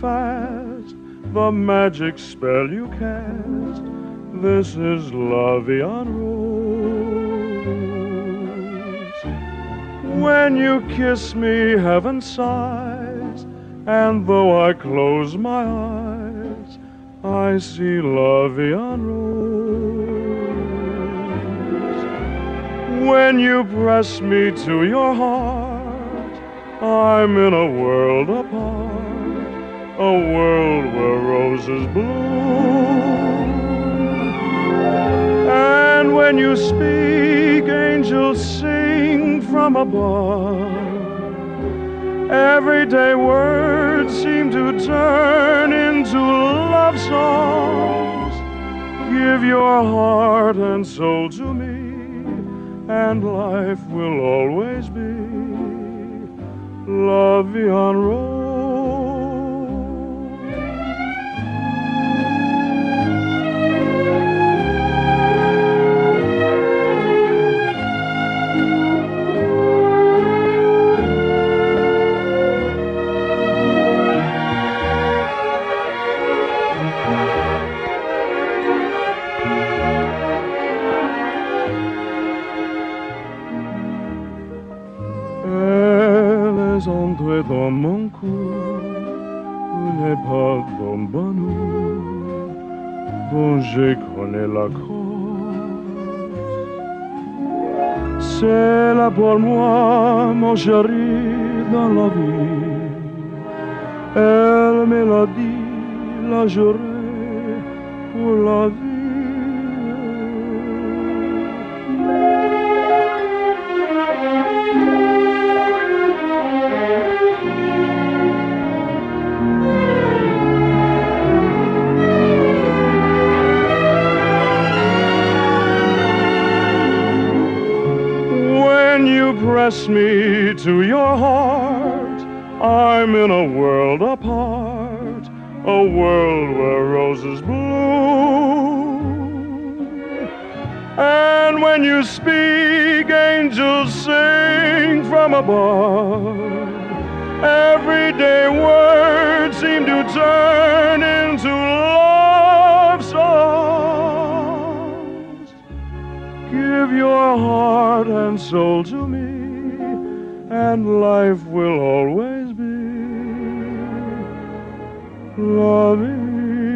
fast, the magic spell you cast. This is La Vie en Rose. When you kiss me, heaven sighs, and though I close my eyes, I see La Vie en Rose. When you press me to your heart, I'm in a world apart, a world where roses bloom. And when you speak, angels sing from above. Everyday words seem to turn into love songs. Give your heart and soul to me, and life will always be La Vie en Rose. Entrée dans mon cou, une épaule d'un dont je connais la cause. C'est là pour moi, mon chéri, dans la vie. Elle me l'a dit, la j'aurai pour la vie. Press me to your heart, I'm in a world apart, a world where roses bloom. And when you speak, angels sing from above. Everyday words seem to turn into love songs. Give your heart and soul to me, and life will always be La Vie